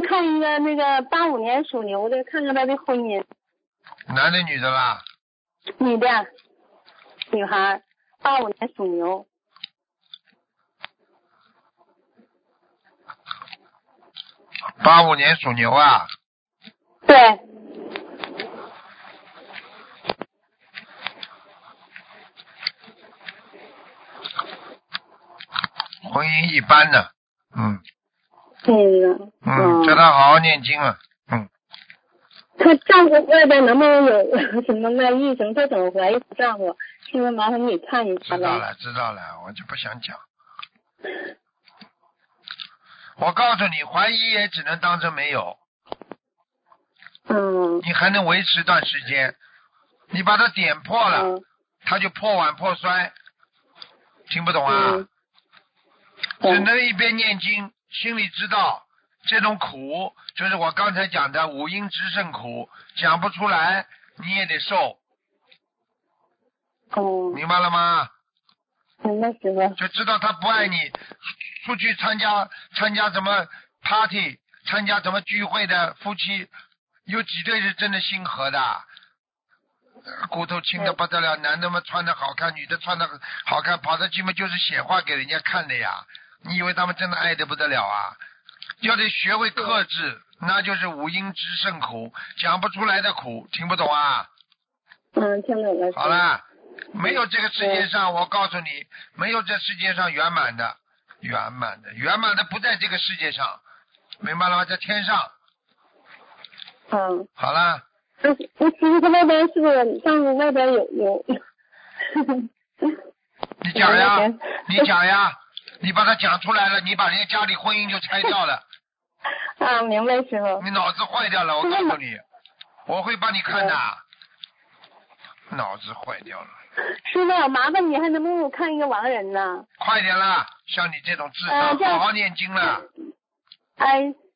看一个那个85年属牛的，看看他的婚姻。 男的女的啦？ 女的，女孩，85年属牛。 85年属牛啊？ 对。 婚姻一般的，叫他好好念经啊， 她丈夫外边能不能有什么外遇什么？她怎么怀疑丈夫？请问麻烦你看一下呗。 知道了，我就不想讲。我告诉你，怀疑也只能当成没有。你还能维持一段时间，你把它点破了，它就破碗破摔。听不懂啊？只能一边念经，心里知道这种苦就是我刚才讲的五阴之胜苦，讲不出来你也得受。明白了吗？ 明白师傅。 就知道他不爱你，出去参加什么 party， 参加什么聚会的夫妻，有几对是真的心合的？骨头轻的不得了，男的嘛穿的好看，女的穿的好看，跑到去嘛就是显化给人家看的呀。你以为他们真的爱得不得了啊？要得学会克制，那就是五阴之胜苦，讲不出来的苦，听不懂啊？ 听懂了。 好了，没有这个世界上，我告诉你，没有这世界上圆满的不在这个世界上，明白了吗？在天上。好了。 我其实他外边是不是丈夫外边有你讲呀，你把它讲出来了，你把人家家里婚姻就拆掉了。 明白师傅。 你脑子坏掉了，我告诉你，我会帮你看的。脑子坏掉了。 师傅，麻烦你还能不能看一个亡人呢？ 快点啦，像你这种智商，好好念经了。